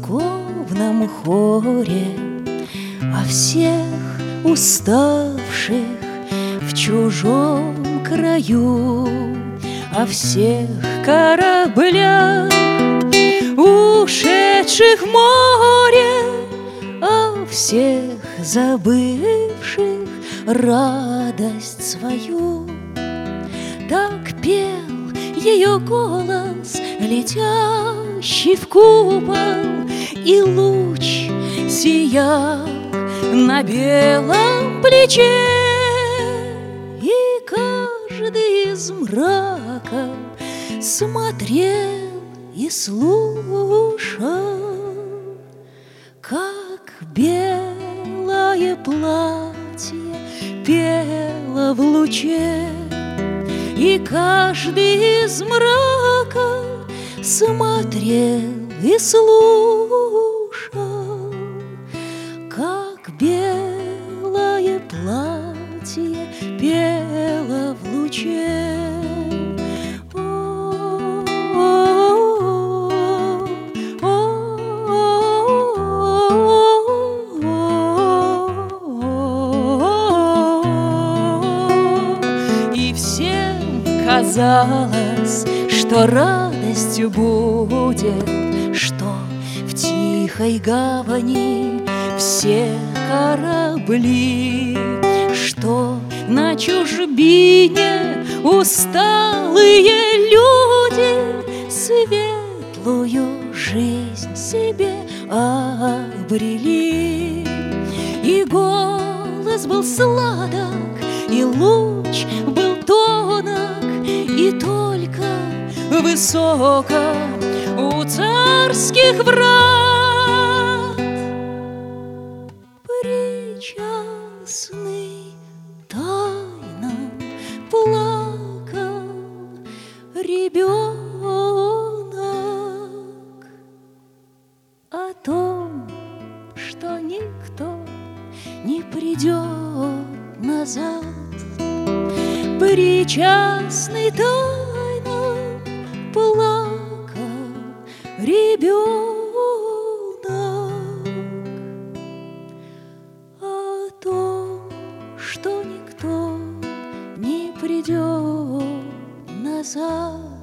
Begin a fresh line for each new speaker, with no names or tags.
церковном хоре о всех уставших в чужом краю, о всех кораблях, ушедших в море, о всех забывших радость свою. Так пел ее голос, летящий в купол, и луч сиял на белом плече, и каждый из мрака смотрел и слушал, как белое платье пело в луче, и каждый из мрака смотрел и слушал, как белое платье пело в луче. И всем казалось, что радостью будет, что в тихой гавани все корабли, что на чужбине усталые люди светлую жизнь себе обрели. И голос был сладок, и луч был тонок, и только высоко у царских врат причастный тайно плакал ребенок о том, что никто не придет назад. Причастный тайно плакал ребенок о том, что никто не придет назад.